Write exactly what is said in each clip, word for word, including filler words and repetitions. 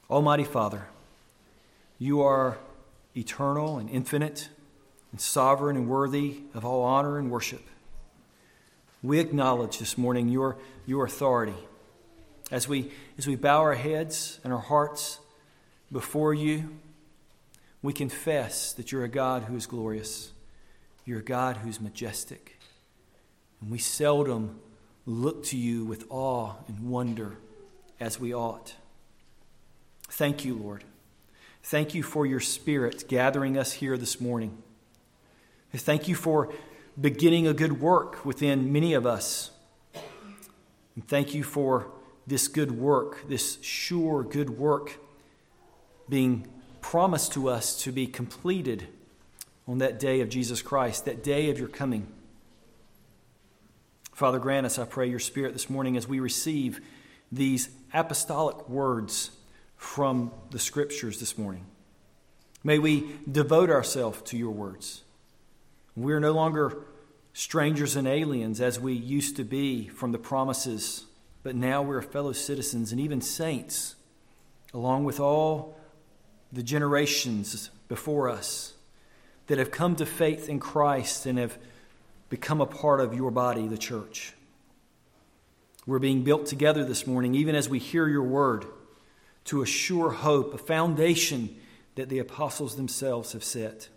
Almighty Father, you are eternal and infinite and sovereign and worthy of all honor and worship. We acknowledge this morning your, your authority as we, as we bow our heads and our hearts before you. We confess that you're a God who is glorious. You're a God who's majestic. And we seldom look to you with awe and wonder as we ought. Thank you, Lord. Thank you for your Spirit gathering us here this morning. Thank you for beginning a good work within many of us. And thank you for this good work, this sure good work being promised to us to be completed on that day of Jesus Christ, that day of your coming. Father, grant us, I pray, your Spirit this morning as we receive these apostolic words from the Scriptures this morning. May we devote ourselves to your words. We are no longer strangers and aliens as we used to be from the promises, but now we're fellow citizens and even saints, along with all the generations before us that have come to faith in Christ and have become a part of your body, the church. We're being built together this morning, even as we hear your word, to a sure hope, a foundation that the apostles themselves have set.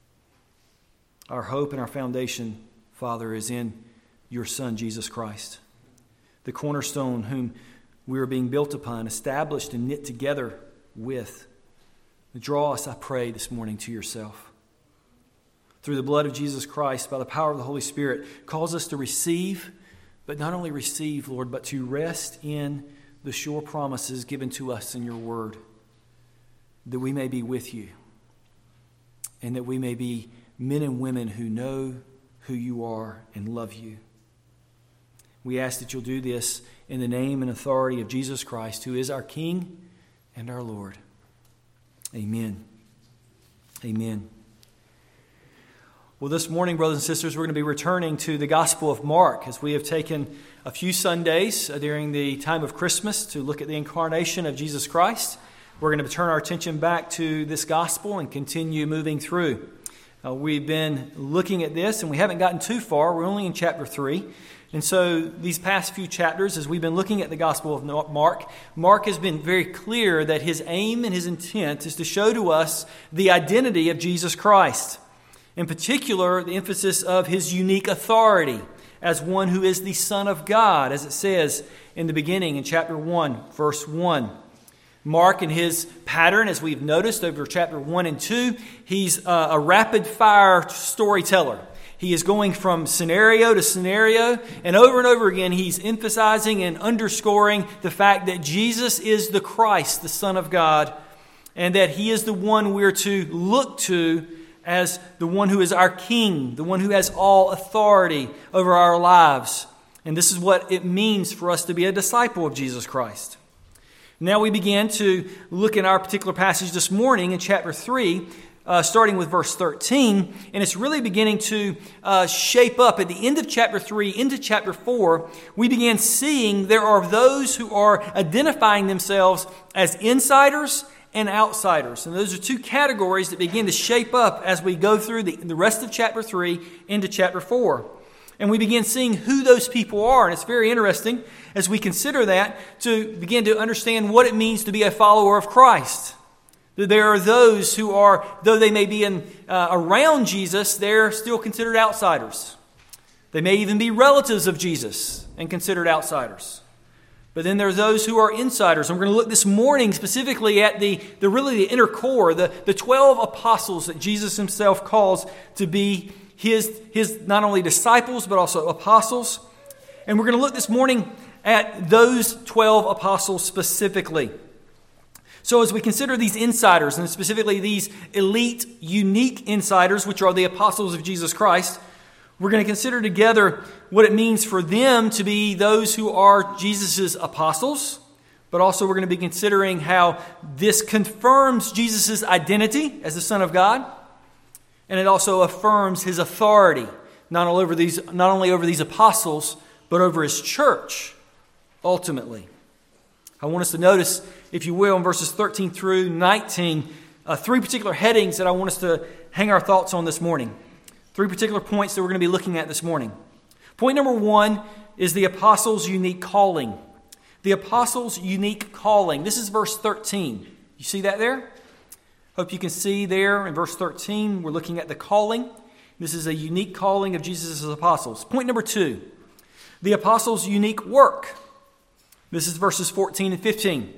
Our hope and our foundation, Father, is in your Son, Jesus Christ, the cornerstone whom we are being built upon, established and knit together with. Draw us, I pray, this morning to yourself. Through the blood of Jesus Christ, by the power of the Holy Spirit, cause us to receive, but not only receive, Lord, but to rest in the sure promises given to us in your word, that we may be with you and that we may be men and women who know who you are and love you. We ask that you'll do this in the name and authority of Jesus Christ, who is our King and our Lord. Amen. Amen. Well, this morning, brothers and sisters, we're going to be returning to the Gospel of Mark as we have taken a few Sundays during the time of Christmas to look at the incarnation of Jesus Christ. We're going to turn our attention back to this Gospel and continue moving through. Uh, we've been looking at this and we haven't gotten too far. We're only in chapter three. And so these past few chapters, as we've been looking at the Gospel of Mark, Mark has been very clear that his aim and his intent is to show to us the identity of Jesus Christ. In particular, the emphasis of his unique authority as one who is the Son of God, as it says in the beginning in chapter one, verse one. Mark, in his pattern, as we've noticed over chapter one and two, he's a rapid-fire storyteller. He is going from scenario to scenario, and over and over again, he's emphasizing and underscoring the fact that Jesus is the Christ, the Son of God, and that he is the one we're to look to as the one who is our King, the one who has all authority over our lives. And this is what it means for us to be a disciple of Jesus Christ. Now we begin to look in our particular passage this morning in chapter three, uh, starting with verse thirteen. And it's really beginning to uh, shape up at the end of chapter three into chapter four. We begin seeing there are those who are identifying themselves as insiders and outsiders. And those are two categories that begin to shape up as we go through the, the rest of chapter three into chapter four. And we begin seeing who those people are. And it's very interesting as we consider that to begin to understand what it means to be a follower of Christ. That there are those who are, though they may be in uh, around Jesus, they're still considered outsiders. They may even be relatives of Jesus and considered outsiders. But then there are those who are insiders. And we're going to look this morning specifically at the, the really the inner core, the, the twelve apostles that Jesus himself calls to be his, his not only disciples, but also apostles. And we're going to look this morning at those twelve apostles specifically. So as we consider these insiders, and specifically these elite, unique insiders, which are the apostles of Jesus Christ, we're going to consider together what it means for them to be those who are Jesus' apostles, but also we're going to be considering how this confirms Jesus' identity as the Son of God, and it also affirms his authority, not only over these, not only over these apostles, but over his church, ultimately. I want us to notice, if you will, in verses thirteen through nineteen, uh, three particular headings that I want us to hang our thoughts on this morning. Three particular points that we're going to be looking at this morning. Point number one is the apostles' unique calling. The apostles' unique calling. This is verse thirteen. You see that there? Hope you can see there in verse thirteen, we're looking at the calling. This is a unique calling of Jesus' apostles. Point number two, the apostles' unique work. This is verses fourteen and fifteen.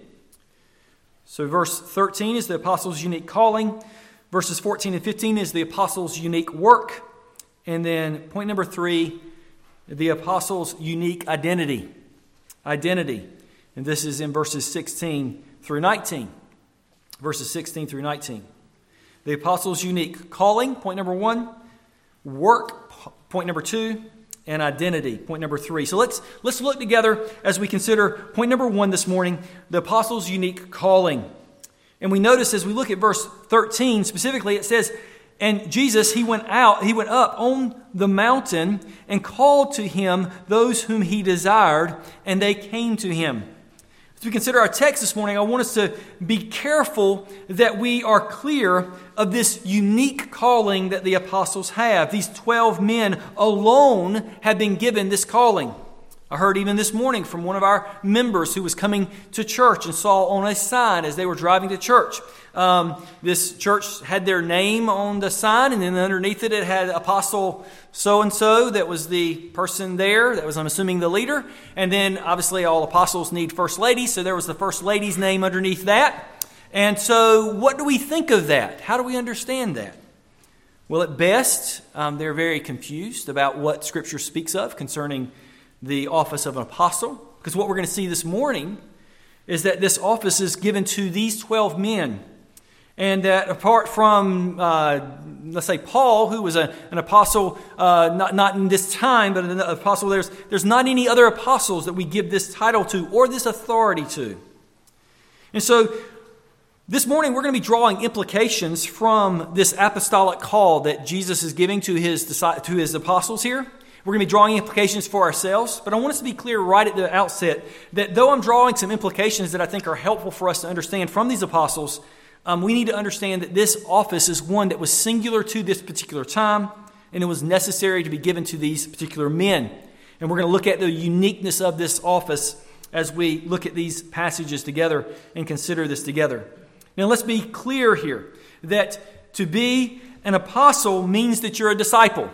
So verse thirteen is the apostles' unique calling. Verses fourteen and fifteen is the apostles' unique work. And then point number three, the apostles' unique identity. Identity. And this is in verses sixteen through nineteen. Verses sixteen through nineteen. The apostles' unique calling, point number one. Work, point number two. And identity, point number three. So let's let's look together as we consider point number one this morning, the apostles' unique calling. And we notice as we look at verse thirteen specifically, it says, and Jesus, he went out, he went up on the mountain and called to him those whom he desired, and they came to him. As we consider our text this morning, I want us to be careful that we are clear of this unique calling that the apostles have. These twelve men alone have been given this calling. I heard even this morning from one of our members who was coming to church and saw on a sign as they were driving to church. Um, this church had their name on the sign, and then underneath it, it had Apostle so-and-so that was the person there, that was, I'm assuming, the leader. And then, obviously, all apostles need first ladies, so there was the first lady's name underneath that. And so, what do we think of that? How do we understand that? Well, at best, um, they're very confused about what Scripture speaks of concerning the office of an apostle. Because what we're going to see this morning is that this office is given to these twelve men. And that apart from, uh, let's say, Paul, who was a, an apostle, uh, not, not in this time, but an apostle, there's, there's not any other apostles that we give this title to or this authority to. And so this morning we're going to be drawing implications from this apostolic call that Jesus is giving to his, to his apostles here. We're going to be drawing implications for ourselves, but I want us to be clear right at the outset that though I'm drawing some implications that I think are helpful for us to understand from these apostles, Um, we need to understand that this office is one that was singular to this particular time, and it was necessary to be given to these particular men. And we're going to look at the uniqueness of this office as we look at these passages together and consider this together. Now, let's be clear here that to be an apostle means that you're a disciple,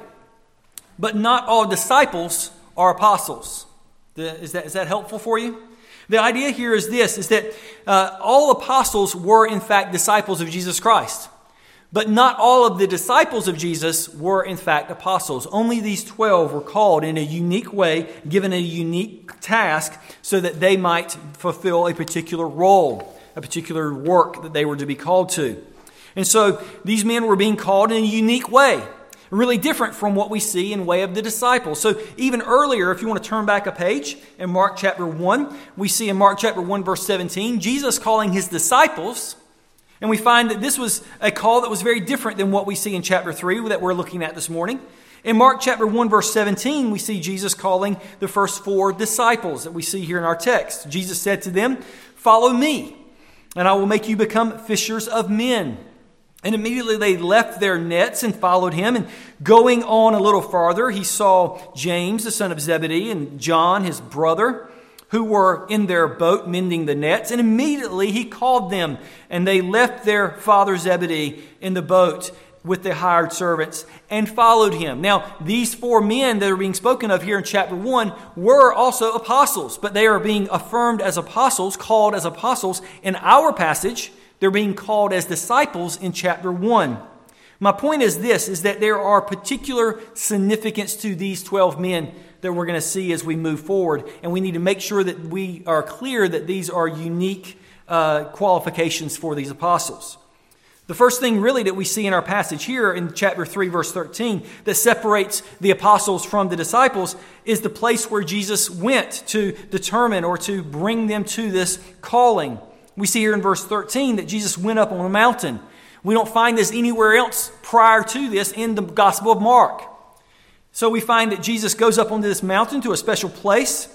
but not all disciples are apostles. Is that, is that helpful for you? The idea here is this, is that uh, all apostles were in fact disciples of Jesus Christ. But not all of the disciples of Jesus were in fact apostles. Only these twelve were called in a unique way, given a unique task, so that they might fulfill a particular role, a particular work that they were to be called to. And so these men were being called in a unique way. Really different from what we see in way of the disciples. So even earlier, if you want to turn back a page in Mark chapter one, we see in Mark chapter one verse seventeen, Jesus calling his disciples. And we find that this was a call that was very different than what we see in chapter three that we're looking at this morning. In Mark chapter one verse seventeen, we see Jesus calling the first four disciples that we see here in our text. Jesus said to them, "Follow me, and I will make you become fishers of men." And immediately they left their nets and followed him. And going on a little farther, he saw James, the son of Zebedee, and John, his brother, who were in their boat mending the nets. And immediately he called them, and they left their father Zebedee in the boat with the hired servants and followed him. Now, these four men that are being spoken of here in chapter one were also apostles, but they are being affirmed as apostles, called as apostles in our passage. They're being called as disciples in chapter one. My point is this, is that there are particular significance to these twelve men that we're going to see as we move forward. And we need to make sure that we are clear that these are unique uh, qualifications for these apostles. The first thing really that we see in our passage here in chapter three, verse thirteen, that separates the apostles from the disciples is the place where Jesus went to determine or to bring them to this calling. We see here in verse thirteen that Jesus went up on a mountain. We don't find this anywhere else prior to this in the Gospel of Mark. So we find that Jesus goes up onto this mountain to a special place.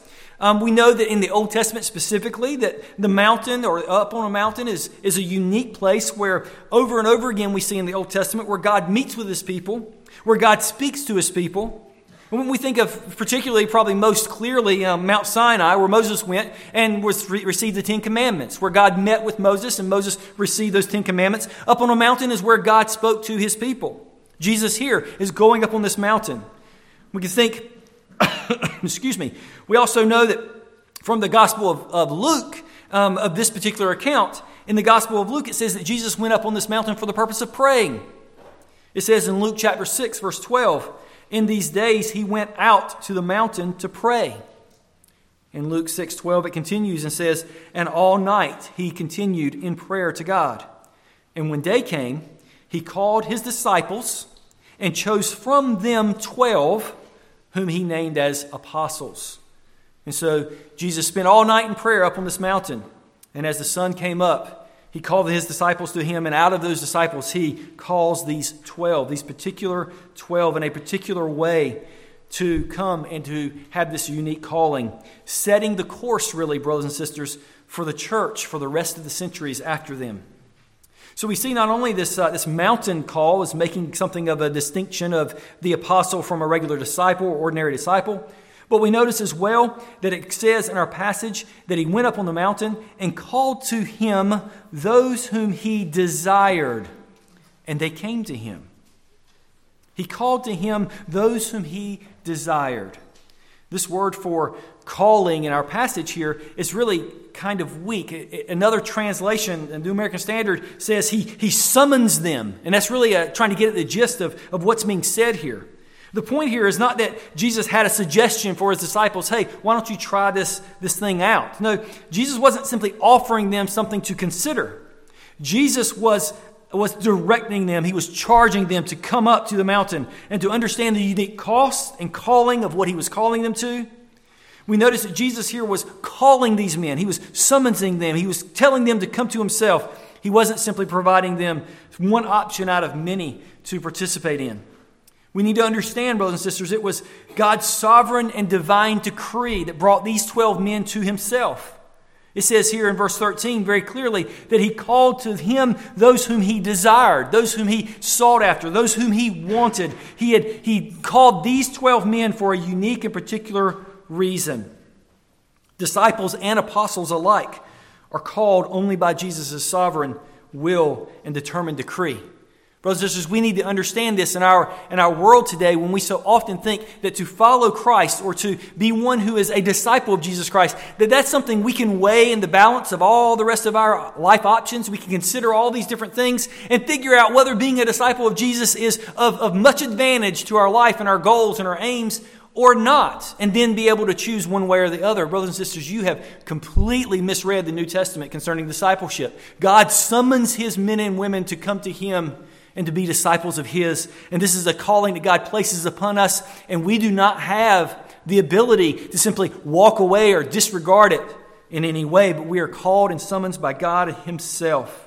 Um, we know that in the Old Testament specifically, that the mountain or up on a mountain is, is a unique place where over and over again we see in the Old Testament where God meets with his people, where God speaks to his people. And when we think of particularly, probably most clearly, um, Mount Sinai, where Moses went and was re- received the Ten Commandments, where God met with Moses and Moses received those Ten Commandments. Up on a mountain is where God spoke to his people. Jesus here is going up on this mountain. We can think, excuse me, we also know that from the Gospel of, of Luke, um, of this particular account, in the Gospel of Luke, it says that Jesus went up on this mountain for the purpose of praying. It says in Luke chapter six, verse twelve, in these days he went out to the mountain to pray. In Luke six twelve, it continues and says, and all night he continued in prayer to God. And when day came, he called his disciples and chose from them twelve, whom he named as apostles. And so Jesus spent all night in prayer up on this mountain. And as the sun came up, he called his disciples to him. And out of those disciples, he calls these twelve, these particular twelve in a particular way to come and to have this unique calling, setting the course, really, brothers and sisters, for the church for the rest of the centuries after them. So we see not only this uh, this mountain call is making something of a distinction of the apostle from a regular disciple or ordinary disciple, but we notice as well that it says in our passage that he went up on the mountain and called to him those whom he desired, and they came to him. He called to him those whom he desired. This word for calling in our passage here is really kind of weak. Another translation, the New American Standard, says he, he summons them. And that's really a, trying to get at the gist of, of what's being said here. The point here is not that Jesus had a suggestion for his disciples, hey, why don't you try this, this thing out? No, Jesus wasn't simply offering them something to consider. Jesus was, was directing them. He was charging them to come up to the mountain and to understand the unique cost and calling of what he was calling them to. We notice that Jesus here was calling these men. He was summoning them. He was telling them to come to himself. He wasn't simply providing them one option out of many to participate in. We need to understand, brothers and sisters, it was God's sovereign and divine decree that brought these twelve men to himself. It says here in verse thirteen very clearly that he called to him those whom he desired, those whom he sought after, those whom he wanted. He had he called these twelve men for a unique and particular reason. Disciples and apostles alike are called only by Jesus' sovereign will and determined decree. Brothers and sisters, we need to understand this in our, in our world today when we so often think that to follow Christ or to be one who is a disciple of Jesus Christ, that that's something we can weigh in the balance of all the rest of our life options. We can consider all these different things and figure out whether being a disciple of Jesus is of, of much advantage to our life and our goals and our aims or not, and then be able to choose one way or the other. Brothers and sisters, you have completely misread the New Testament concerning discipleship. God summons his men and women to come to him and to be disciples of his. And this is a calling that God places upon us, and we do not have the ability to simply walk away or disregard it in any way, but we are called and summoned by God himself.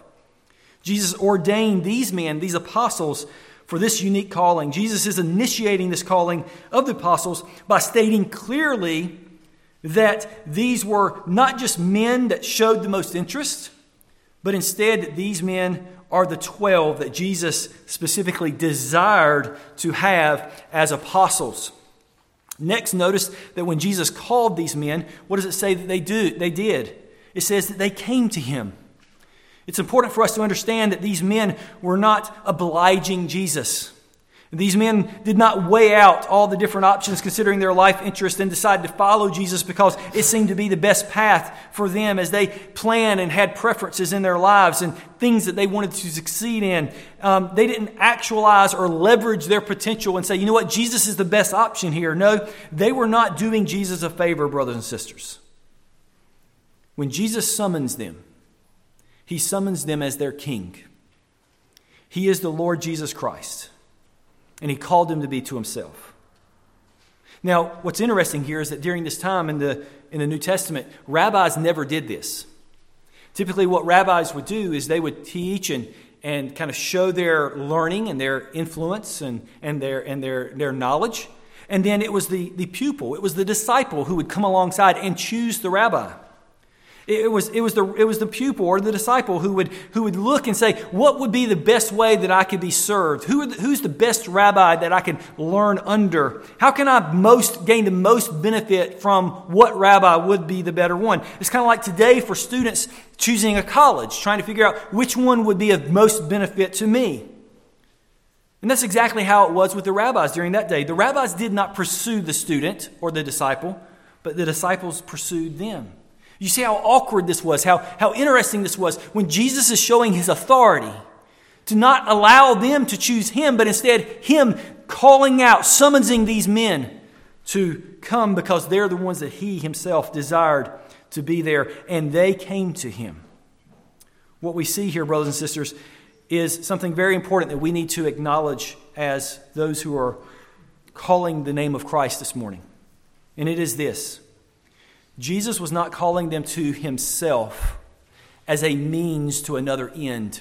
Jesus ordained these men, these apostles, for this unique calling. Jesus is initiating this calling of the apostles by stating clearly that these were not just men that showed the most interest, but instead that these men are the twelve that Jesus specifically desired to have as apostles. Next, notice that when Jesus called these men, what does it say that they do? They did. It says that they came to him. It's important for us to understand that these men were not obliging Jesus. These men did not weigh out all the different options considering their life interest and decide to follow Jesus because it seemed to be the best path for them as they planned and had preferences in their lives and things that they wanted to succeed in. Um, they didn't actualize or leverage their potential and say, you know what, Jesus is the best option here. No, they were not doing Jesus a favor, brothers and sisters. When Jesus summons them, he summons them as their king. He is the Lord Jesus Christ. And he called them to be to himself. Now, what's interesting here is that during this time in the in the New Testament, rabbis never did this. Typically what rabbis would do is they would teach and, and kind of show their learning and their influence and, and, their, and their, their knowledge. And then it was the, the pupil, it was the disciple who would come alongside and choose the rabbi. It was, it was the, it was the pupil or the disciple who would, who would look and say, what would be the best way that I could be served? Who are the, who's the best rabbi that I can learn under? How can I most gain the most benefit from what rabbi would be the better one? It's kind of like today for students choosing a college, trying to figure out which one would be of most benefit to me. And that's exactly how it was with the rabbis during that day. The rabbis did not pursue the student or the disciple, but the disciples pursued them. You see how awkward this was, how, how interesting this was when Jesus is showing his authority to not allow them to choose him, but instead him calling out, summoning these men to come because they're the ones that he himself desired to be there, and they came to him. What we see here, brothers and sisters, is something very important that we need to acknowledge as those who are calling the name of Christ this morning. And it is this. Jesus was not calling them to himself as a means to another end.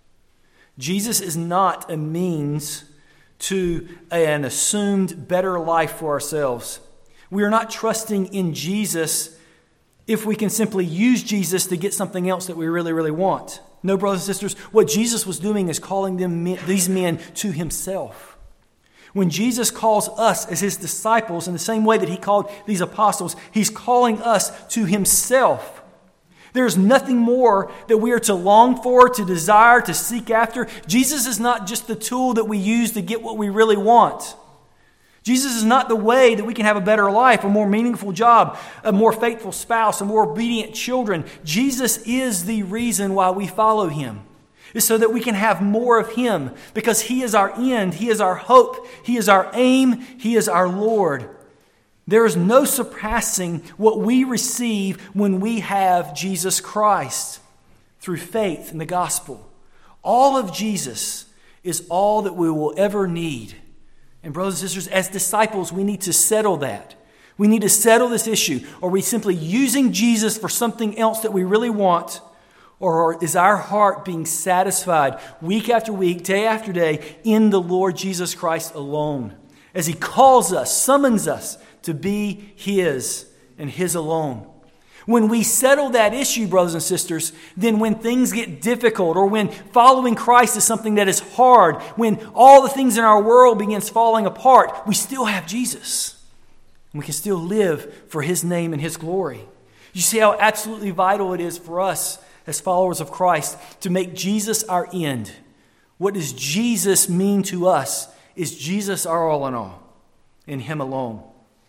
Jesus is not a means to an assumed better life for ourselves. We are not trusting in Jesus if we can simply use Jesus to get something else that we really, really want. No, brothers and sisters, what Jesus was doing is calling them, these men to himself. When Jesus calls us as his disciples in the same way that he called these apostles, he's calling us to himself. There's nothing more that we are to long for, to desire, to seek after. Jesus is not just the tool that we use to get what we really want. Jesus is not the way that we can have a better life, a more meaningful job, a more faithful spouse, a more obedient children. Jesus is the reason why we follow him. It's so that we can have more of him, because he is our end, he is our hope, he is our aim, he is our Lord. There is no surpassing what we receive when we have Jesus Christ through faith in the gospel. All of Jesus is all that we will ever need. And brothers and sisters, as disciples, we need to settle that. We need to settle this issue. Are we simply using Jesus for something else that we really want? Or is our heart being satisfied week after week, day after day, in the Lord Jesus Christ alone? As he calls us, summons us to be his and his alone. When we settle that issue, brothers and sisters, then when things get difficult, or when following Christ is something that is hard, when all the things in our world begins falling apart, we still have Jesus. And we can still live for his name and his glory. You see how absolutely vital it is for us as followers of Christ to make Jesus our end. What does Jesus mean to us? Is Jesus our all in all? In him alone.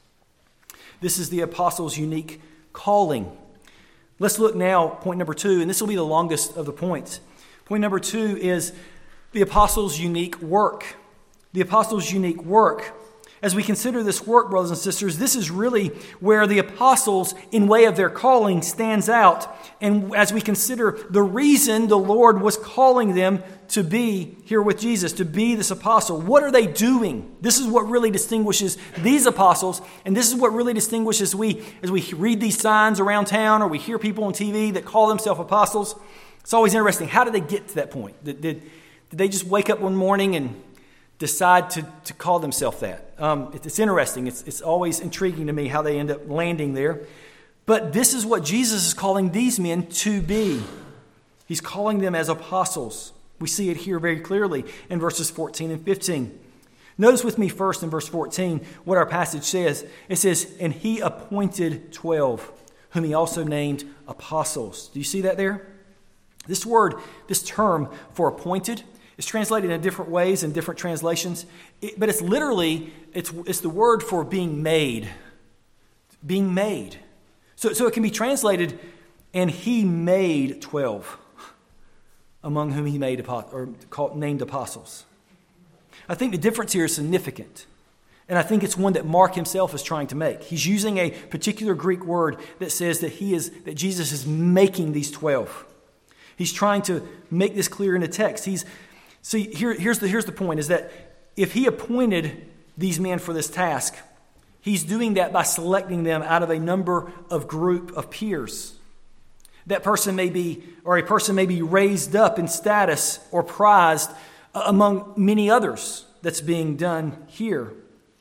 This is the apostles' unique calling. Let's look now, point number two, and this will be the longest of the points. Point number two is the apostles' unique work. The apostles' unique work. As we consider this work, brothers and sisters, this is really where the apostles, in way of their calling, stands out. And as we consider the reason the Lord was calling them to be here with Jesus, to be this apostle, what are they doing? This is what really distinguishes these apostles, and this is what really distinguishes we, as we read these signs around town, or we hear people on T V that call themselves apostles. It's always interesting. How did they get to that point? Did, did, did they just wake up one morning and decide to, to call themselves that? Um, it, it's interesting. It's, it's always intriguing to me how they end up landing there. But this is what Jesus is calling these men to be. He's calling them as apostles. We see it here very clearly in verses fourteen and fifteen. Notice with me first in verse fourteen what our passage says. It says, "And he appointed twelve, whom he also named apostles." Do you see that there? This word, this term for appointed, it's translated in different ways in different translations, it, but it's literally, it's, it's the word for being made. Being made. So, so it can be translated, "and he made twelve, among whom he made or called, named apostles." I think the difference here is significant, and I think it's one that Mark himself is trying to make. He's using a particular Greek word that says that he is that Jesus is making these twelve. He's trying to make this clear in the text. He's See, here, here's, the, here's the point, is that if he appointed these men for this task, he's doing that by selecting them out of a number of group of peers. That person may be, or a person may be raised up in status or prized among many others that's being done here.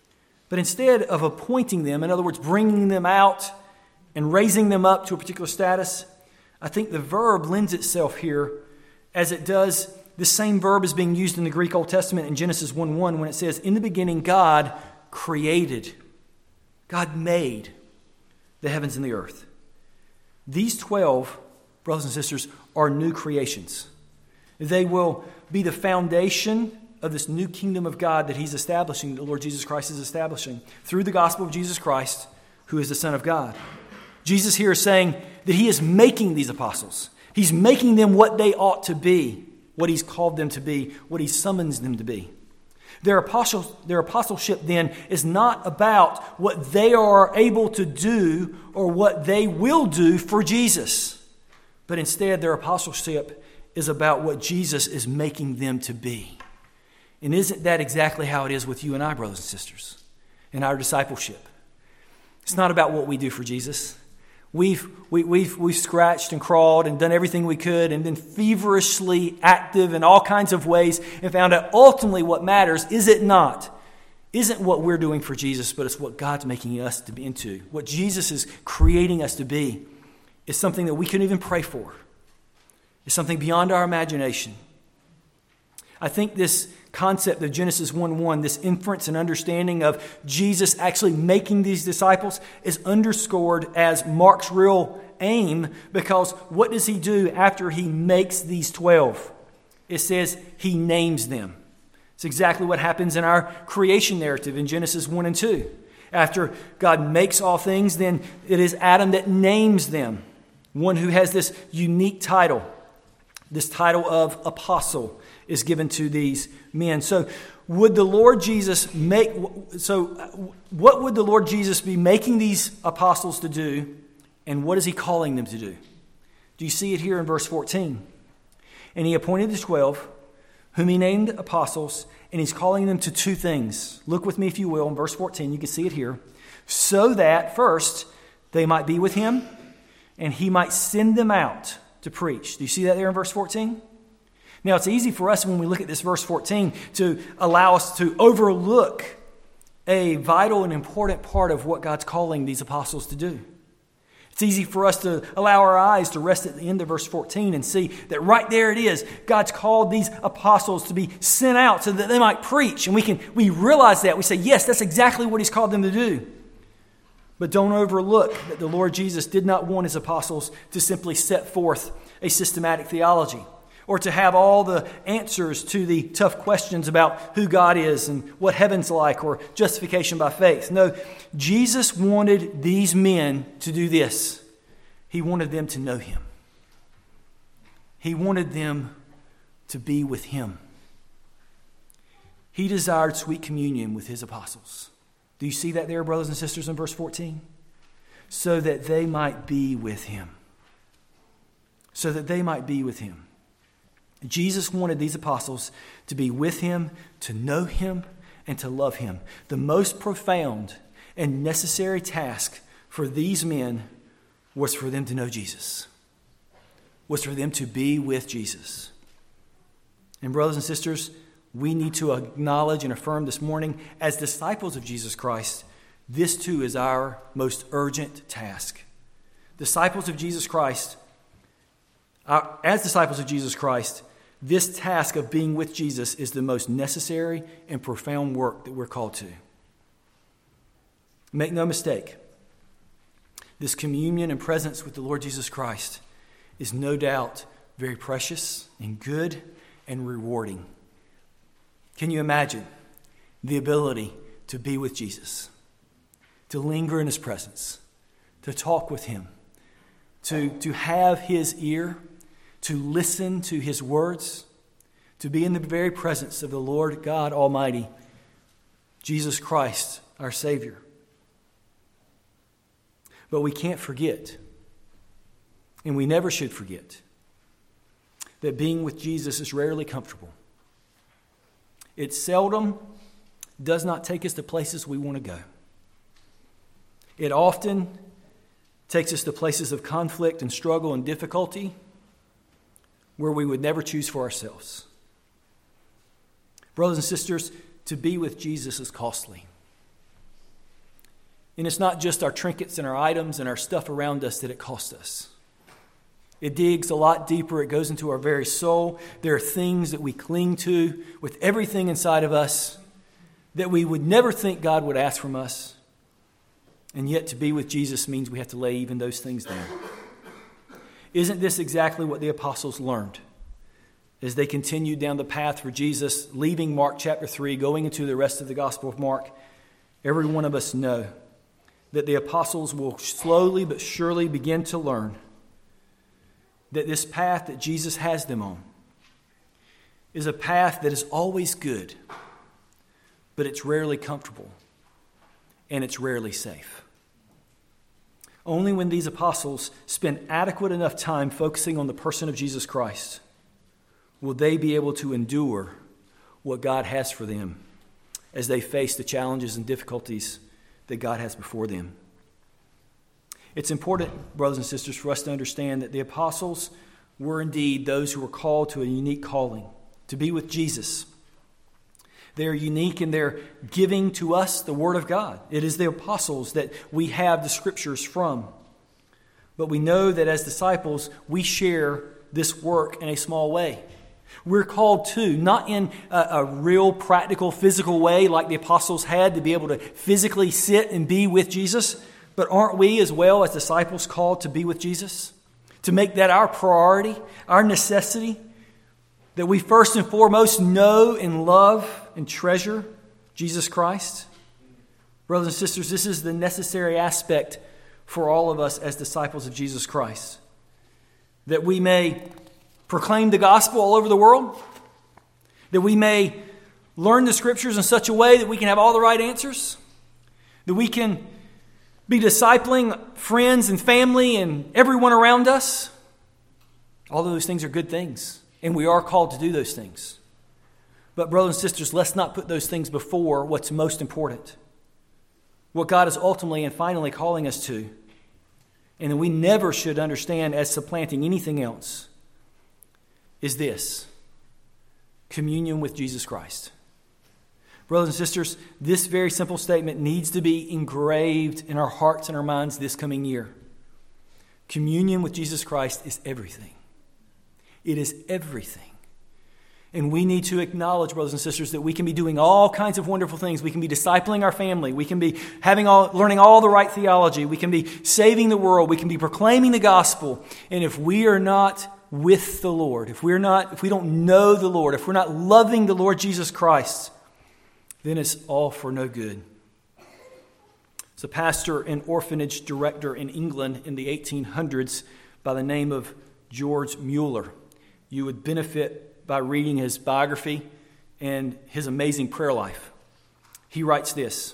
But instead of appointing them, in other words, bringing them out and raising them up to a particular status, I think the verb lends itself here as it does. The same verb is being used in the Greek Old Testament in Genesis one one when it says, in the beginning God created, God made the heavens and the earth. These twelve, brothers and sisters, are new creations. They will be the foundation of this new kingdom of God that He's establishing, that the Lord Jesus Christ is establishing through the gospel of Jesus Christ, who is the Son of God. Jesus here is saying that He is making these apostles. He's making them what they ought to be, what He's called them to be, what He summons them to be. Their apostle, their apostleship then is not about what they are able to do or what they will do for Jesus, but instead their apostleship is about what Jesus is making them to be. And isn't that exactly how it is with you and I, brothers and sisters, in our discipleship? It's not about what we do for Jesus. We've, we, we've, we've scratched and crawled and done everything we could and been feverishly active in all kinds of ways and found out ultimately what matters, is it not? Isn't what we're doing for Jesus, but it's what God's making us to be into. What Jesus is creating us to be is something that we couldn't even pray for. It's something beyond our imagination. I think this concept of Genesis one one, this inference and understanding of Jesus actually making these disciples, is underscored as Mark's real aim, because what does He do after He makes these twelve? It says He names them. It's exactly what happens in our creation narrative in Genesis one and two. After God makes all things, then it is Adam that names them. One who has this unique title. This title of apostle is given to these men. So would the Lord Jesus make, so what would the Lord Jesus be making these apostles to do, and what is He calling them to do? Do you see it here in verse fourteen? And He appointed the twelve, whom He named apostles, and He's calling them to two things. Look with me, if you will, in verse fourteen. You can see it here. So that, first, they might be with Him, and He might send them out to preach. Do you see that there in verse fourteen? Now, it's easy for us when we look at this verse fourteen to allow us to overlook a vital and important part of what God's calling these apostles to do. It's easy for us to allow our eyes to rest at the end of verse fourteen and see that right there it is. God's called these apostles to be sent out so that they might preach. And we can we realize that. We say, yes, that's exactly what He's called them to do. But don't overlook that the Lord Jesus did not want His apostles to simply set forth a systematic theology or to have all the answers to the tough questions about who God is and what heaven's like or justification by faith. No, Jesus wanted these men to do this. He wanted them to know Him. He wanted them to be with Him. He desired sweet communion with His apostles. Do you see that there, brothers and sisters, in verse fourteen? So that they might be with Him. So that they might be with Him. Jesus wanted these apostles to be with Him, to know Him, and to love Him. The most profound and necessary task for these men was for them to know Jesus. Was for them to be with Jesus. And brothers and sisters, we need to acknowledge and affirm this morning, as disciples of Jesus Christ, this too is our most urgent task. Disciples of Jesus Christ, our, as disciples of Jesus Christ, this task of being with Jesus is the most necessary and profound work that we're called to. Make no mistake, this communion and presence with the Lord Jesus Christ is no doubt very precious and good and rewarding. Can you imagine the ability to be with Jesus, to linger in His presence, to talk with Him, to, to have His ear, to listen to His words, to be in the very presence of the Lord God Almighty, Jesus Christ, our Savior. But we can't forget, and we never should forget, that being with Jesus is rarely comfortable. It seldom does not take us to places we want to go. It often takes us to places of conflict and struggle and difficulty where we would never choose for ourselves. Brothers and sisters, to be with Jesus is costly. And it's not just our trinkets and our items and our stuff around us that it costs us. It digs a lot deeper. It goes into our very soul. There are things that we cling to with everything inside of us that we would never think God would ask from us. And yet to be with Jesus means we have to lay even those things down. Isn't this exactly what the apostles learned as they continued down the path for Jesus, leaving Mark chapter three, going into the rest of the Gospel of Mark? Every one of us know that the apostles will slowly but surely begin to learn that this path that Jesus has them on is a path that is always good, but it's rarely comfortable and it's rarely safe. Only when these apostles spend adequate enough time focusing on the person of Jesus Christ will they be able to endure what God has for them as they face the challenges and difficulties that God has before them. It's important, brothers and sisters, for us to understand that the apostles were indeed those who were called to a unique calling, to be with Jesus. They are unique in their giving to us the Word of God. It is the apostles that we have the Scriptures from. But we know that as disciples, we share this work in a small way. We're called to, not in a, a real practical physical way like the apostles had to be able to physically sit and be with Jesus, but aren't we as well as disciples called to be with Jesus? To make that our priority, our necessity, that we first and foremost know and love and treasure Jesus Christ? Brothers and sisters, this is the necessary aspect for all of us as disciples of Jesus Christ. That we may proclaim the gospel all over the world. That we may learn the Scriptures in such a way that we can have all the right answers. That we can be discipling friends and family and everyone around us. All of those things are good things. And we are called to do those things. But brothers and sisters, let's not put those things before what's most important. What God is ultimately and finally calling us to. And that we never should understand as supplanting anything else is this: communion with Jesus Christ. Brothers and sisters, this very simple statement needs to be engraved in our hearts and our minds this coming year. Communion with Jesus Christ is everything. It is everything. And we need to acknowledge, brothers and sisters, that we can be doing all kinds of wonderful things. We can be discipling our family. We can be having all, learning all the right theology. We can be saving the world. We can be proclaiming the gospel. And if we are not with the Lord, if we're not, if we don't know the Lord, if we're not loving the Lord Jesus Christ, then it's all for no good. As a pastor and orphanage director in England in the eighteen hundreds by the name of George Mueller, you would benefit by reading his biography and his amazing prayer life. He writes this: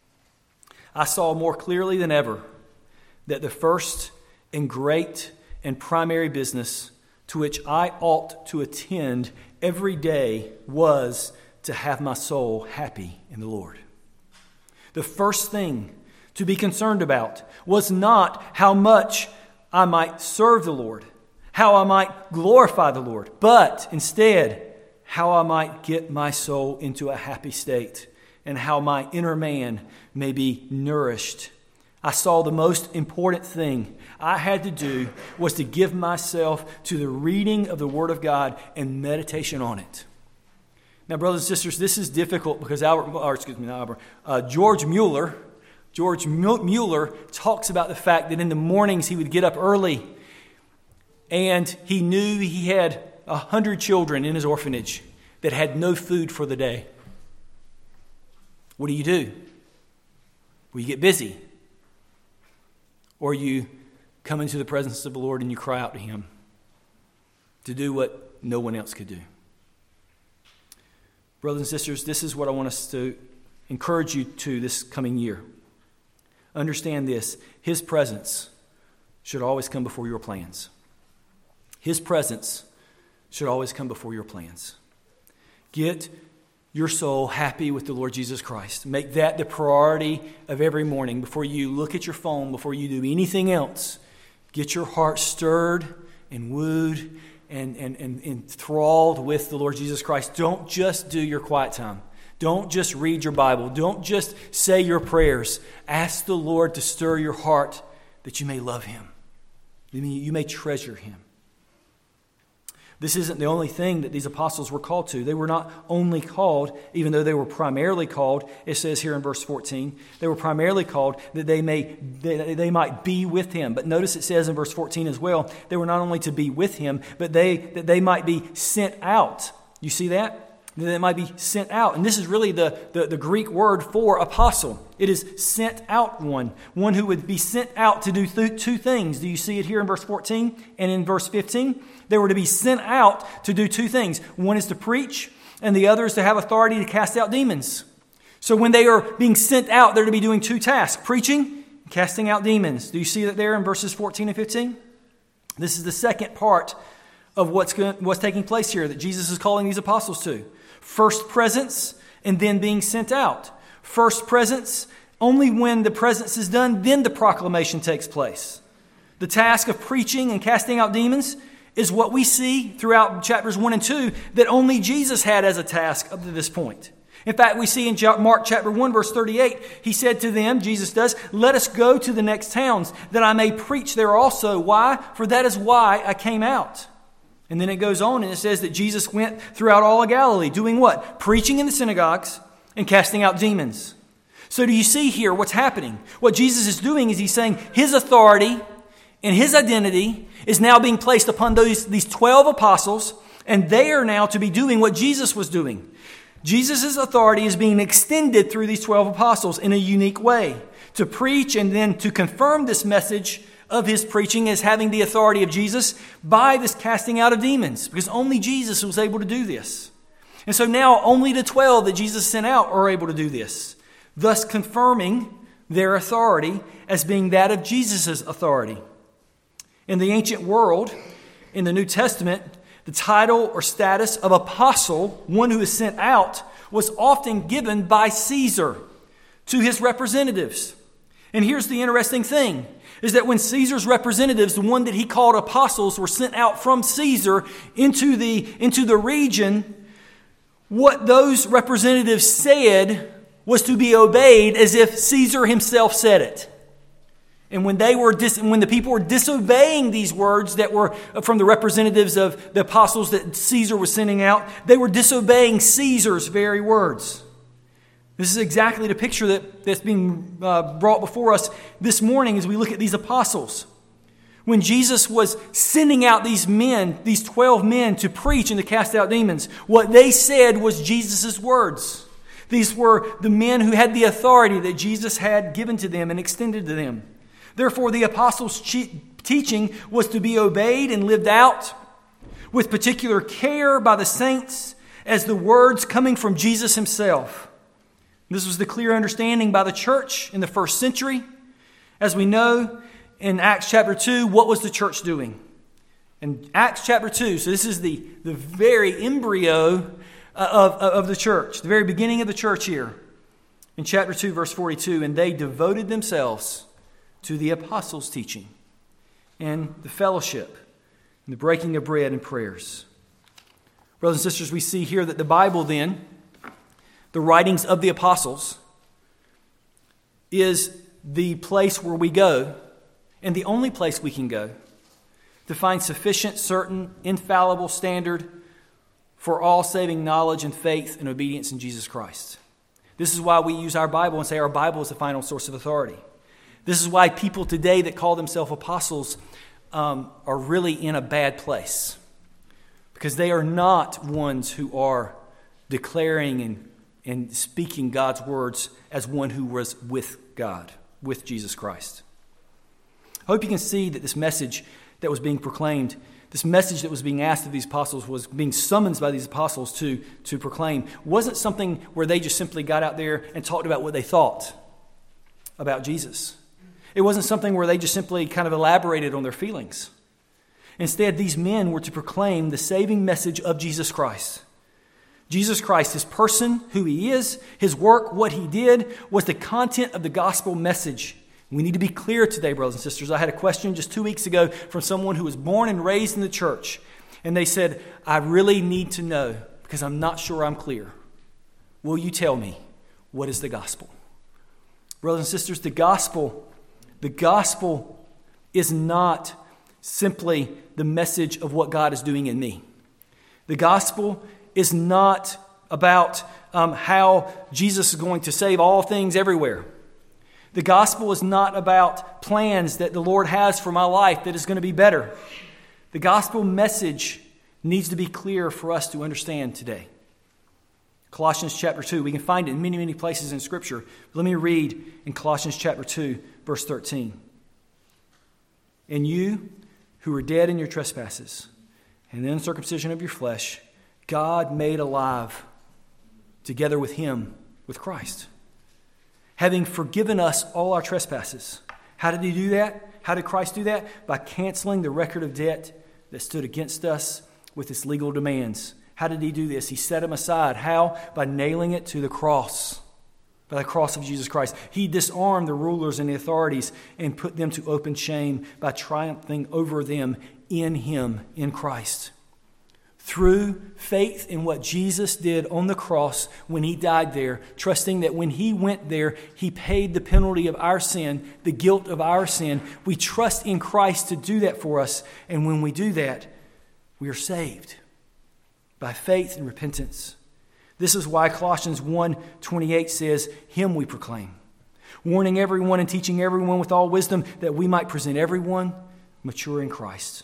I saw more clearly than ever that the first and great and primary business to which I ought to attend every day was to have my soul happy in the Lord. The first thing to be concerned about was not how much I might serve the Lord, how I might glorify the Lord, but instead how I might get my soul into a happy state and how my inner man may be nourished. I saw the most important thing I had to do was to give myself to the reading of the Word of God and meditation on it. Now, brothers and sisters, this is difficult because Albert, or excuse me, not Albert, uh, George Mueller, George Mueller talks about the fact that in the mornings he would get up early and he knew he had a hundred children in his orphanage that had no food for the day. What do you do? Well, you get busy. Or you come into the presence of the Lord and you cry out to Him to do what no one else could do. Brothers and sisters, this is what I want us to encourage you to this coming year. Understand this: His presence should always come before your plans. His presence should always come before your plans. Get your soul happy with the Lord Jesus Christ. Make that the priority of every morning. Before you look at your phone, before you do anything else, get your heart stirred and wooed and, and, and enthralled with the Lord Jesus Christ. Don't just do your quiet time. Don't just read your Bible. Don't just say your prayers. Ask the Lord to stir your heart that you may love Him. You may treasure Him. This isn't the only thing that these apostles were called to. They were not only called, even though they were primarily called, it says here in verse fourteen, they were primarily called that they may they, they might be with Him. But notice it says in verse fourteen as well, they were not only to be with Him, but they that they might be sent out. You see that? That they might be sent out. And this is really the, the, the Greek word for apostle. It is sent out one. One who would be sent out to do th- two things. Do you see it here in verse fourteen and in verse fifteen? They were to be sent out to do two things. One is to preach, and the other is to have authority to cast out demons. So when they are being sent out, they're to be doing two tasks, preaching and casting out demons. Do you see that there in verses fourteen and fifteen? This is the second part of what's going, what's taking place here that Jesus is calling these apostles to. First presence, and then being sent out. First presence, only when the presence is done, then the proclamation takes place. The task of preaching and casting out demons is what we see throughout chapters one and two that only Jesus had as a task up to this point. In fact, we see in Mark chapter one, verse thirty-eight, He said to them, Jesus does, "Let us go to the next towns, that I may preach there also." Why? For that is why I came out. And then it goes on and it says that Jesus went throughout all of Galilee, doing what? Preaching in the synagogues and casting out demons. So do you see here what's happening? What Jesus is doing is He's saying His authority and His identity is now being placed upon those, these twelve apostles, and they are now to be doing what Jesus was doing. Jesus' authority is being extended through these twelve apostles in a unique way to preach and then to confirm this message of His preaching as having the authority of Jesus by this casting out of demons, because only Jesus was able to do this. And so now only the twelve that Jesus sent out are able to do this, thus confirming their authority as being that of Jesus' authority. In the ancient world, in the New Testament, the title or status of apostle, one who is sent out, was often given by Caesar to his representatives. And here's the interesting thing, is that when Caesar's representatives, the one that he called apostles, were sent out from Caesar into the, into the region, what those representatives said was to be obeyed as if Caesar himself said it. And when they were dis- when the people were disobeying these words that were from the representatives of the apostles that Caesar was sending out, they were disobeying Caesar's very words. This is exactly the picture that, that's being uh, brought before us this morning as we look at these apostles. When Jesus was sending out these men, these twelve men, to preach and to cast out demons, what they said was Jesus' words. These were the men who had the authority that Jesus had given to them and extended to them. Therefore, the apostles' teaching was to be obeyed and lived out with particular care by the saints as the words coming from Jesus Himself. This was the clear understanding by the church in the first century. As we know in Acts chapter two, what was the church doing? In Acts chapter two, so this is the, the very embryo of, of the church, the very beginning of the church here. In chapter two, verse forty-two, "And they devoted themselves to the apostles' teaching and the fellowship and the breaking of bread and prayers." Brothers and sisters, we see here that the Bible then, the writings of the apostles, is the place where we go and the only place we can go to find sufficient, certain, infallible standard for all saving knowledge and faith and obedience in Jesus Christ. This is why we use our Bible and say our Bible is the final source of authority. This is why people today that call themselves apostles um, are really in a bad place. Because they are not ones who are declaring and, and speaking God's words as one who was with God, with Jesus Christ. I hope you can see that this message that was being proclaimed, this message that was being asked of these apostles, was being summoned by these apostles to, to proclaim, wasn't something where they just simply got out there and talked about what they thought about Jesus. It wasn't something where they just simply kind of elaborated on their feelings. Instead, these men were to proclaim the saving message of Jesus Christ. Jesus Christ, His person, who He is, His work, what He did, was the content of the gospel message. We need to be clear today, brothers and sisters. I had a question just two weeks ago from someone who was born and raised in the church. And they said, I really need to know because I'm not sure I'm clear. will you tell me what is the gospel? Brothers and sisters, the gospel, the gospel is not simply the message of what God is doing in me. The gospel is not about um, how Jesus is going to save all things everywhere. The gospel is not about plans that the Lord has for my life that is going to be better. The gospel message needs to be clear for us to understand today. Colossians chapter two, we can find it in many, many places in Scripture. Let me read in Colossians chapter two, verse thirteen. And you who were dead in your trespasses and the uncircumcision of your flesh, God made alive together with him, with Christ, having forgiven us all our trespasses. How did he do that? How did Christ do that? By canceling the record of debt that stood against us with its legal demands. How did he do this? He set them aside. How? By nailing it to the cross. By the cross of Jesus Christ. He disarmed the rulers and the authorities and put them to open shame by triumphing over them in him, in Christ. Through faith in what Jesus did on the cross when he died there, trusting that when he went there, he paid the penalty of our sin, the guilt of our sin. We trust in Christ to do that for us. And when we do that, we are saved by faith and repentance. This is why Colossians one twenty-eight says, him we proclaim, warning everyone and teaching everyone with all wisdom, that we might present everyone mature in Christ.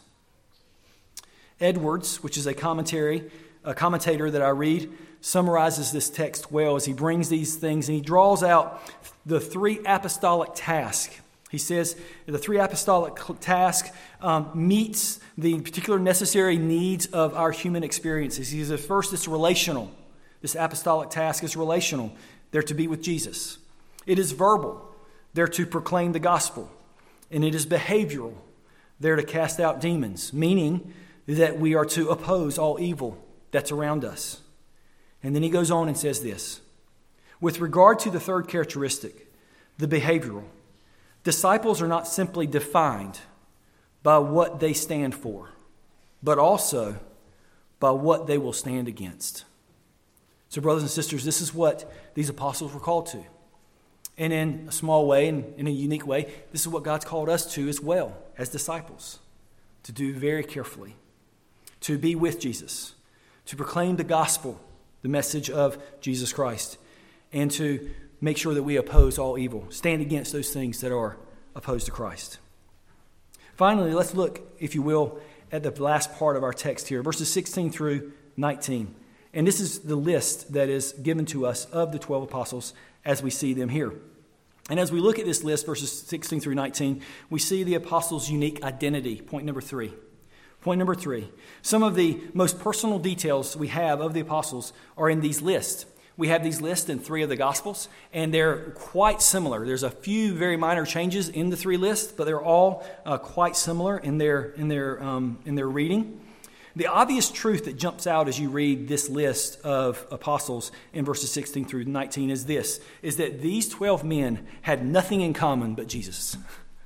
Edwards, which is a commentary, a commentator that I read, summarizes this text well as he brings these things and he draws out the three apostolic tasks. He says the three apostolic task um, meets the particular necessary needs of our human experiences. He says, first, it's relational. This apostolic task is relational. They're to be with Jesus. It is verbal. They're to proclaim the gospel. And it is behavioral. They're to cast out demons, meaning that we are to oppose all evil that's around us. And then he goes on and says this. With regard to the third characteristic, the behavioral, disciples are not simply defined by what they stand for, but also by what they will stand against. So, brothers and sisters, this is what these apostles were called to. And in a small way, and in a unique way, this is what God's called us to as well, as disciples, to do very carefully, to be with Jesus, to proclaim the gospel, the message of Jesus Christ, and to make sure that we oppose all evil, stand against those things that are opposed to Christ. Finally, let's look, if you will, at the last part of our text here, verses sixteen through nineteen. And this is the list that is given to us of the twelve apostles as we see them here. And as we look at this list, verses sixteen through nineteen, we see the apostles' unique identity. Point number three. Point number three. Some of the most personal details we have of the apostles are in these lists. We have these lists in three of the Gospels, and they're quite similar. There's a few very minor changes in the three lists, but they're all uh, quite similar in their in their um, in their reading. The obvious truth that jumps out as you read this list of apostles in verses sixteen through nineteen is this, is that these twelve men had nothing in common but Jesus.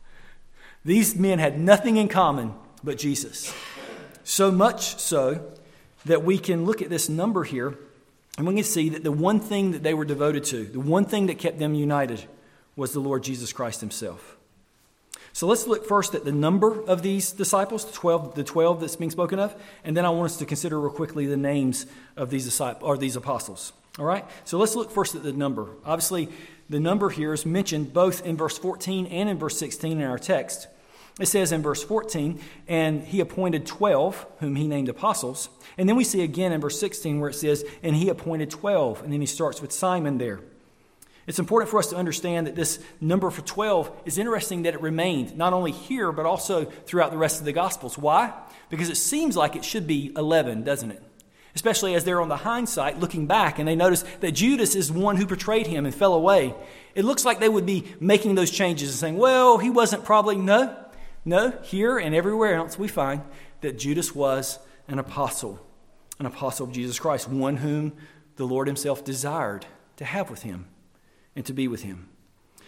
These men had nothing in common but Jesus. So much so that we can look at this number here and we can see that the one thing that they were devoted to, the one thing that kept them united, was the Lord Jesus Christ himself. So let's look first at the number of these disciples, the twelve, the twelve that's being spoken of, and then I want us to consider real quickly the names of these disciples or these apostles. All right? So let's look first at the number. Obviously, the number here is mentioned both in verse fourteen and in verse sixteen in our text. It says in verse fourteen, and he appointed twelve, whom he named apostles. And then we see again in verse sixteen where it says, and he appointed twelve. And then he starts with Simon there. It's important for us to understand that this number for twelve is interesting that it remained not only here, but also throughout the rest of the Gospels. Why? Because it seems like it should be eleven, doesn't it? Especially as they're on the hindsight looking back and they notice that Judas is one who betrayed him and fell away. It looks like they would be making those changes and saying, well, he wasn't probably, no. No, here and everywhere else we find that Judas was an apostle, an apostle of Jesus Christ, one whom the Lord himself desired to have with him and to be with him.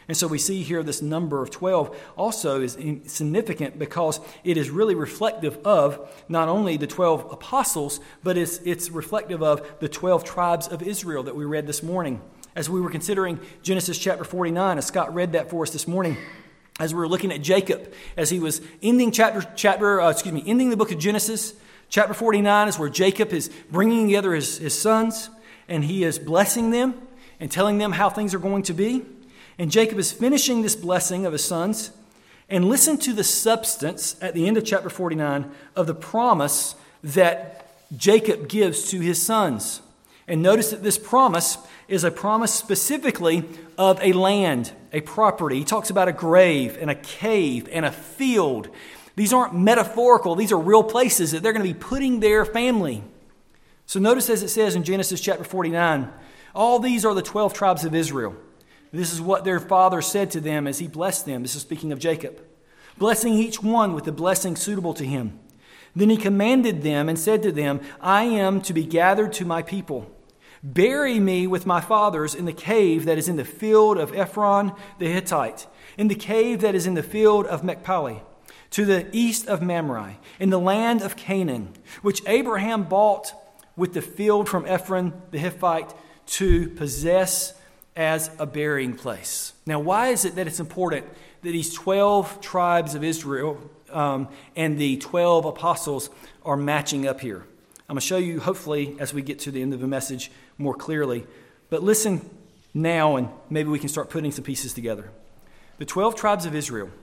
And so we see here this number of twelve also is significant because it is really reflective of not only the twelve apostles, but it's, it's reflective of the twelve tribes of Israel that we read this morning. As we were considering Genesis chapter forty-nine, as Scott read that for us this morning, as we were looking at Jacob, as he was ending chapter, chapter uh, excuse me, ending the book of Genesis, chapter forty-nine is where Jacob is bringing together his, his sons, and he is blessing them and telling them how things are going to be. And Jacob is finishing this blessing of his sons. And listen to the substance at the end of chapter forty-nine of the promise that Jacob gives to his sons. And notice that this promise is a promise specifically of a land, a property. He talks about a grave and a cave and a field. These aren't metaphorical. These are real places that they're going to be putting their family. So notice as it says in Genesis chapter forty-nine, all these are the twelve tribes of Israel. This is what their father said to them as he blessed them. This is speaking of Jacob. Blessing each one with the blessing suitable to him. Then he commanded them and said to them, I am to be gathered to my people. Bury me with my fathers in the cave that is in the field of Ephron the Hittite, in the cave that is in the field of Machpelah, to the east of Mamre, in the land of Canaan, which Abraham bought with the field from Ephron the Hittite to possess as a burying place. Now, why is it that it's important that these twelve tribes of Israel um, and the twelve apostles are matching up here? I'm going to show you, hopefully, as we get to the end of the message more clearly. But listen now, and maybe we can start putting some pieces together. The twelve tribes of Israel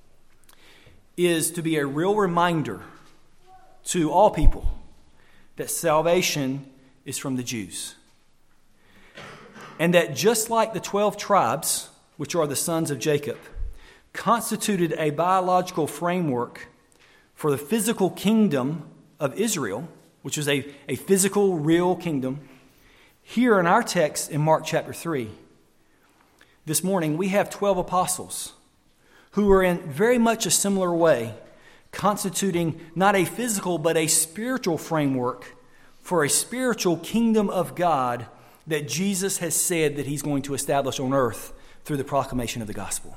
is to be a real reminder to all people that salvation is from the Jews. And that just like the twelve tribes, which are the sons of Jacob, constituted a biological framework for the physical kingdom of Israel, which was a, a physical, real kingdom, here in our text in Mark chapter three, this morning we have twelve apostles who are in very much a similar way, constituting not a physical but a spiritual framework for a spiritual kingdom of God that Jesus has said that he's going to establish on earth through the proclamation of the gospel.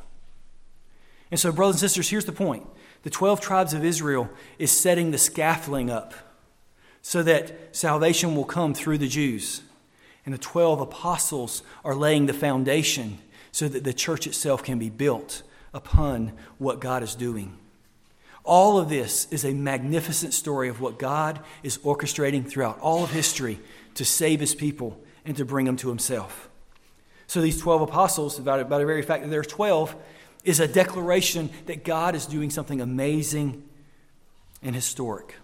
And so, brothers and sisters, here's the point. The twelve tribes of Israel is setting the scaffolding up so that salvation will come through the Jews. And the twelve apostles are laying the foundation so that the church itself can be built upon what God is doing. All of this is a magnificent story of what God is orchestrating throughout all of history to save his people and to bring them to himself. So these twelve apostles, by the very fact that there are twelve, is a declaration that God is doing something amazing and historic.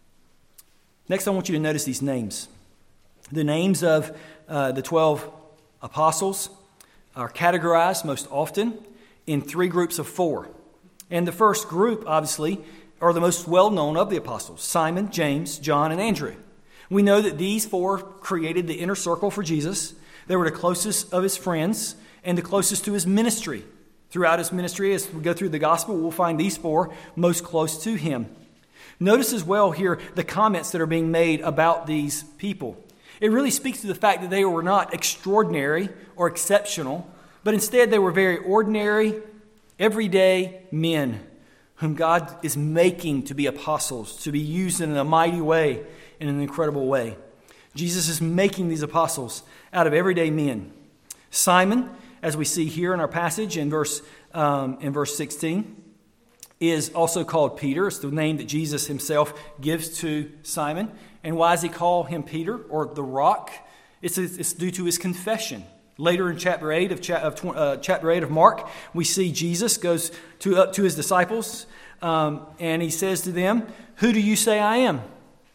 Next, I want you to notice these names. The names of uh, the twelve apostles are categorized most often in three groups of four. And the first group, obviously, are the most well-known of the apostles: Simon, James, John, and Andrew. We know that these four created the inner circle for Jesus. They were the closest of his friends and the closest to his ministry. Throughout his ministry, as we go through the gospel, we'll find these four most close to him. Notice as well here the comments that are being made about these people. It really speaks to the fact that they were not extraordinary or exceptional, but instead they were very ordinary, everyday men whom God is making to be apostles, to be used in a mighty way, in an incredible way. Jesus is making these apostles out of everyday men. Simon, as we see here in our passage in verse um, in verse sixteen, is also called Peter. It's the name that Jesus himself gives to Simon. And why does he call him Peter, or the rock? It's, it's due to his confession. Later in chapter eight of, cha- of uh, chapter eight of Mark, we see Jesus goes to up to his disciples, um, and he says to them, "Who do you say I am?"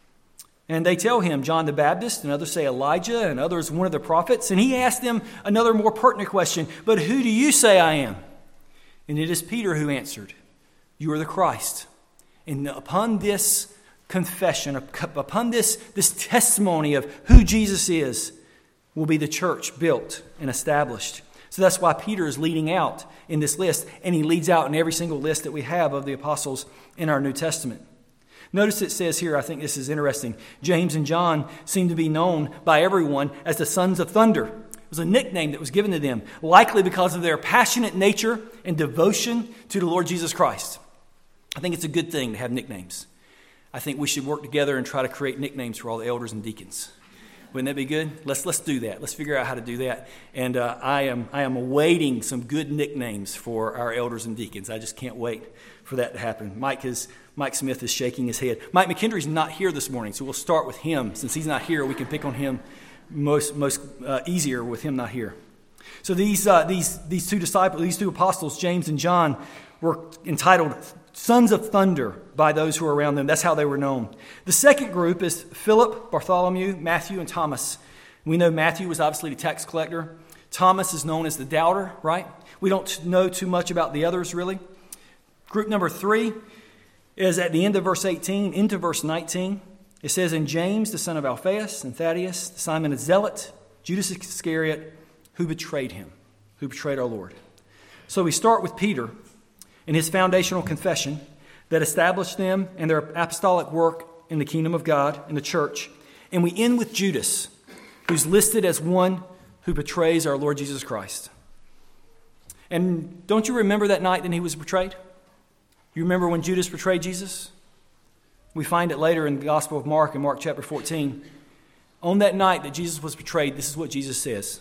And they tell him, John the Baptist, and others say Elijah, and others one of the prophets. And he asks them another more pertinent question, "But who do you say I am?" And it is Peter who answered, "You are the Christ." And upon this confession, upon this, this testimony of who Jesus is, will be the church built and established. So that's why Peter is leading out in this list, and he leads out in every single list that we have of the apostles in our New Testament. Notice it says here, I think this is interesting, James and John seem to be known by everyone as the sons of thunder. It was a nickname that was given to them, likely because of their passionate nature and devotion to the Lord Jesus Christ. I think it's a good thing to have nicknames. I think we should work together and try to create nicknames for all the elders and deacons. Wouldn't that be good? Let's let's do that. Let's figure out how to do that. And uh, I am I am awaiting some good nicknames for our elders and deacons. I just can't wait for that to happen. Mike is Mike Smith is shaking his head. Mike McKendry's not here this morning, so we'll start with him. Since he's not here, we can pick on him most most uh, easier with him not here. So these uh, these these two disciples, these two apostles, James and John, were entitled Sons of Thunder by those who were around them. That's how they were known. The second group is Philip, Bartholomew, Matthew, and Thomas. We know Matthew was obviously the tax collector. Thomas is known as the doubter, right? We don't know too much about the others, really. Group number three is at the end of verse eighteen into verse nineteen. It says, "And James, the son of Alphaeus, and Thaddeus, Simon the Zealot, Judas Iscariot, who betrayed him," who betrayed our Lord. So we start with Peter and his foundational confession that established them and their apostolic work in the kingdom of God, in the church. And we end with Judas, who's listed as one who betrays our Lord Jesus Christ. And don't you remember that night that he was betrayed? You remember when Judas betrayed Jesus? We find it later in the Gospel of Mark, in Mark chapter fourteen. On that night that Jesus was betrayed, this is what Jesus says.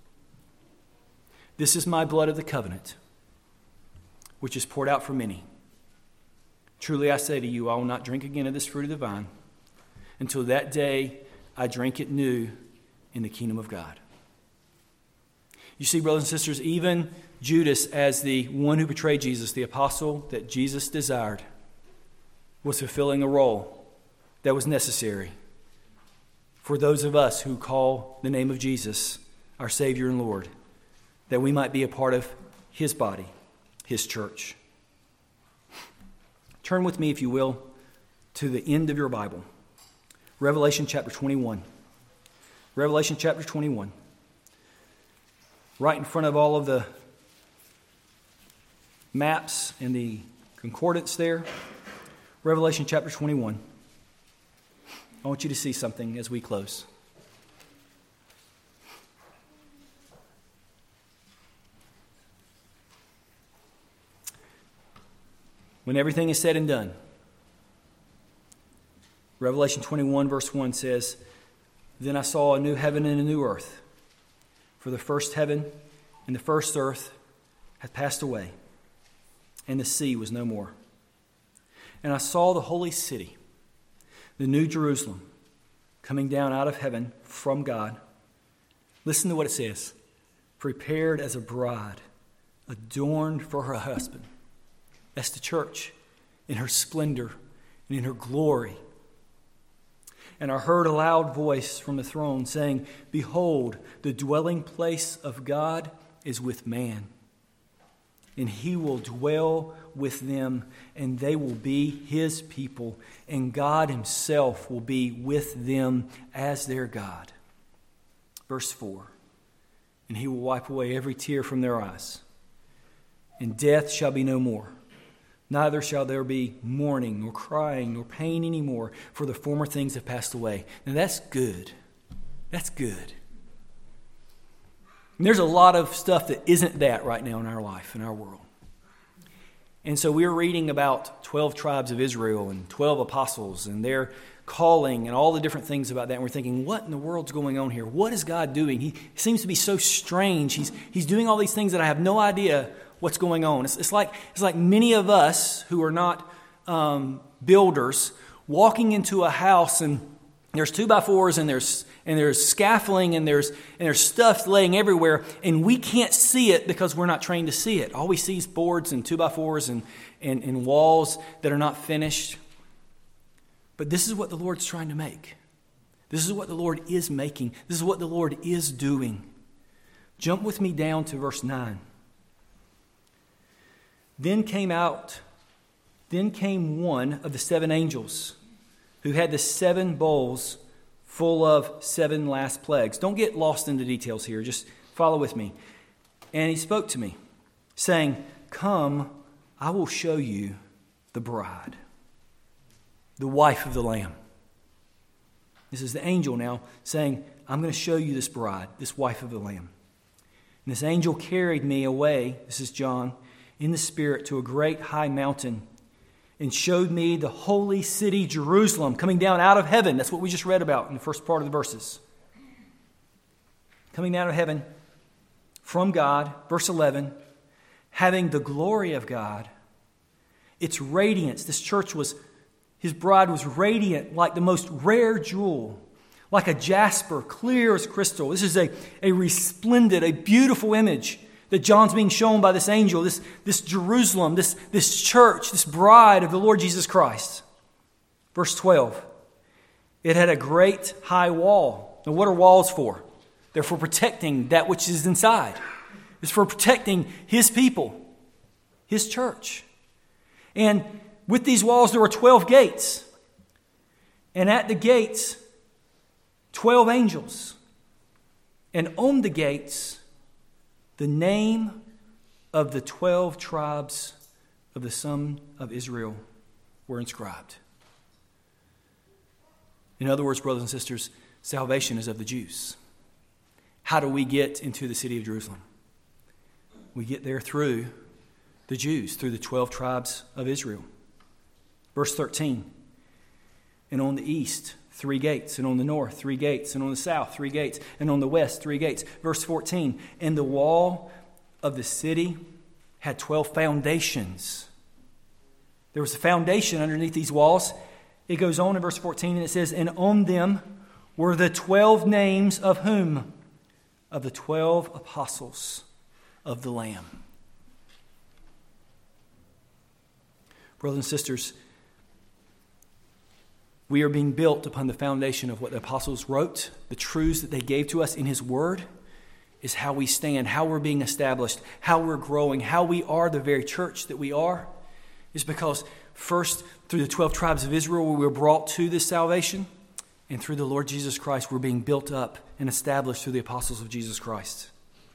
"This is my blood of the covenant, which is poured out for many. Truly I say to you, I will not drink again of this fruit of the vine until that day I drink it new in the kingdom of God." You see, brothers and sisters, even Judas, as the one who betrayed Jesus, the apostle that Jesus desired, was fulfilling a role that was necessary for those of us who call the name of Jesus our Savior and Lord, that we might be a part of his body, his church. Turn with me, if you will, to the end of your Bible. Revelation chapter twenty-one. Revelation chapter twenty-one. Right in front of all of the maps and the concordance there. Revelation chapter twenty-one. I want you to see something as we close. When everything is said and done, Revelation twenty-one verse one says, "Then I saw a new heaven and a new earth, for the first heaven and the first earth had passed away, and the sea was no more. And I saw the holy city, the new Jerusalem, coming down out of heaven from God." Listen to what it says. "Prepared as a bride, adorned for her husband." That's the church in her splendor and in her glory. "And I heard a loud voice from the throne saying, Behold, the dwelling place of God is with man. And he will dwell with them, and they will be his people, and God himself will be with them as their God." Verse four, "And he will wipe away every tear from their eyes, and death shall be no more. Neither shall there be mourning, nor crying, nor pain anymore, for the former things have passed away." Now that's good. That's good. And there's a lot of stuff that isn't that right now in our life, in our world. And so we're reading about twelve tribes of Israel and twelve apostles and their calling and all the different things about that. And we're thinking, what in the world's going on here? What is God doing? He seems to be so strange. He's, he's doing all these things that I have no idea what's going on. It's, it's like it's like many of us who are not um, builders walking into a house, and there's two by fours and there's and there's scaffolding and there's and there's stuff laying everywhere, and we can't see it because we're not trained to see it. All we see is boards and two by fours and, and, and walls that are not finished. But this is what the Lord's trying to make. This is what the Lord is making. This is what the Lord is doing. Jump with me down to verse nine. Then came out, then came one of the seven angels who had the seven bowls full of seven last plagues. Don't get lost in the details here. Just follow with me. And he spoke to me, saying, "Come, I will show you the bride, the wife of the Lamb." This is the angel now saying, I'm going to show you this bride, this wife of the Lamb. And this angel carried me away, this is John, in the Spirit to a great high mountain and showed me the holy city Jerusalem coming down out of heaven. That's what we just read about in the first part of the verses. Coming down out of heaven from God, verse eleven, having the glory of God, its radiance. This church was, his bride was radiant like the most rare jewel, like a jasper, clear as crystal. This is a, a resplendent, a beautiful image that John's being shown by this angel, this, this Jerusalem, this, this church, this bride of the Lord Jesus Christ. Verse twelve, it had a great high wall. Now what are walls for? They're for protecting that which is inside. It's for protecting His people, His church. And with these walls there were twelve gates. And at the gates, twelve angels. And on the gates, the name of the twelve tribes of the son of Israel were inscribed. In other words, brothers and sisters, salvation is of the Jews. How do we get into the city of Jerusalem? We get there through the Jews, through the twelve tribes of Israel. Verse thirteen, and on the east, three gates, and on the north, three gates, and on the south, three gates, and on the west, three gates. Verse fourteen, and the wall of the city had twelve foundations. There was a foundation underneath these walls. It goes on in verse fourteen, and it says, and on them were the twelve names of whom? Of the twelve apostles of the Lamb. Brothers and sisters, we are being built upon the foundation of what the apostles wrote. The truths that they gave to us in His Word is how we stand, how we're being established, how we're growing, how we are the very church that we are. Is because first, through the twelve tribes of Israel, we were brought to this salvation. And through the Lord Jesus Christ, we're being built up and established through the apostles of Jesus Christ.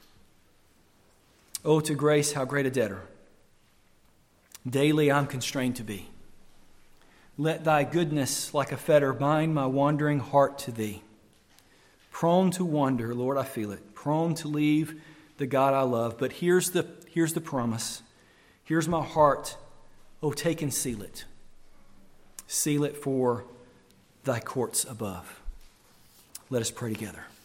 Oh, to grace, how great a debtor daily I'm constrained to be. Let thy goodness like a fetter bind my wandering heart to thee. Prone to wander, Lord, I feel it. Prone to leave the God I love. But here's the, here's the promise. Here's my heart. Oh, take and seal it. Seal it for thy courts above. Let us pray together.